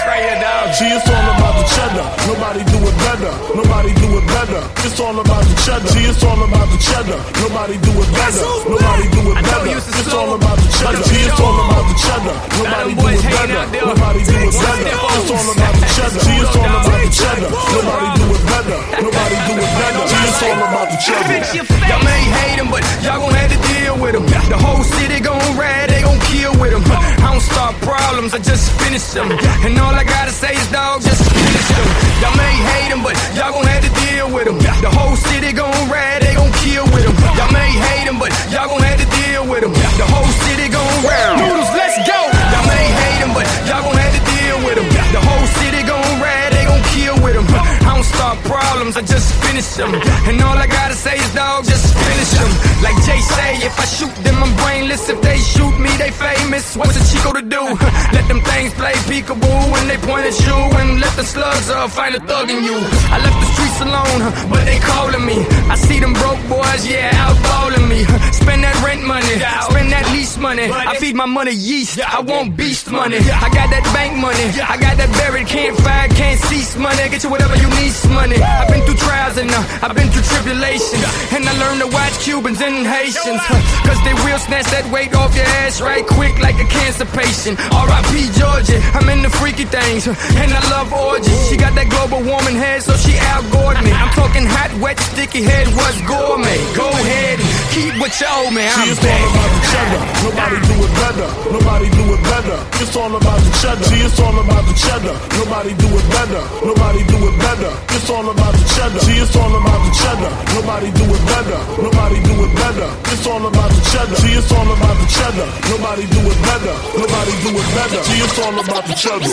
right here, dog. Gee, it's all about the cheddar. Nobody do it better. Nobody do it better. It's all about the cheddar. Gee, it's all about the cheddar. Nobody do it better. Nobody do it better. It's all about the cheddar. Gee, it's all about the cheddar. Nobody do it better. Nobody do it better. It's all about the cheddar. Gee, it's all about the cheddar. Nobody do it better. Nobody do it better. Gee, it's all about the cheddar. Y'all may hate him, but y'all gon' have to deal with him. The whole city gon' ride, they gon' kill with him. I don't start problems, I just finish them. And all I gotta say is, dog, just finish them. Y'all may hate him, but y'all gon' have to deal with him. The whole city gon' ride, they gon' kill with him. Y'all may hate him, but y'all gon' have to deal with him. The whole city gon' ride. Noodles, let's go. Y'all may hate him, but y'all gon' have to deal with him. The whole city gon' ride, they gon' kill with him. I don't start problems, I just finish them. And all I gotta say is, dog, just finish them. Like Jay say, if I shoot them, I'm brainless. If they shoot me, they famous. What's a Chico to do? Let them things play peekaboo when they point at you, and let the slugs find a thug in you. I left the streets alone, but they calling me. I see them broke boys, yeah, outballing me. Spend that rent money, spend that lease money. I feed my money yeast, I want beast money. I got that bank money, I got that buried, can't find, can't cease money. Get you whatever you need, money. I've been through trials and I've been through tribulations, and I learned to watch Cubans and Haitians, cause they will snatch that weight off your ass right quick like a cancer patient. R.I.P. Georgia, I'm in the freaky things, and I love orgies. She got that global woman head, so she outgored me. I'm talking hot, wet, sticky head was gourmet. Go ahead and keep what you owe me. I'm it's all about the cheddar. Nobody do it better. Nobody do it better. It's all about the cheddar. Gee, it's all about the cheddar. Nobody do it better. Nobody do it better. It's all about the cheddar. Gee, it's all about the cheddar. Nobody do it better. Nobody do it better. It's all about the cheddar. Gee, it's all about the cheddar. Nobody do it better. Nobody do it better. Gee, it's all about the cheddar.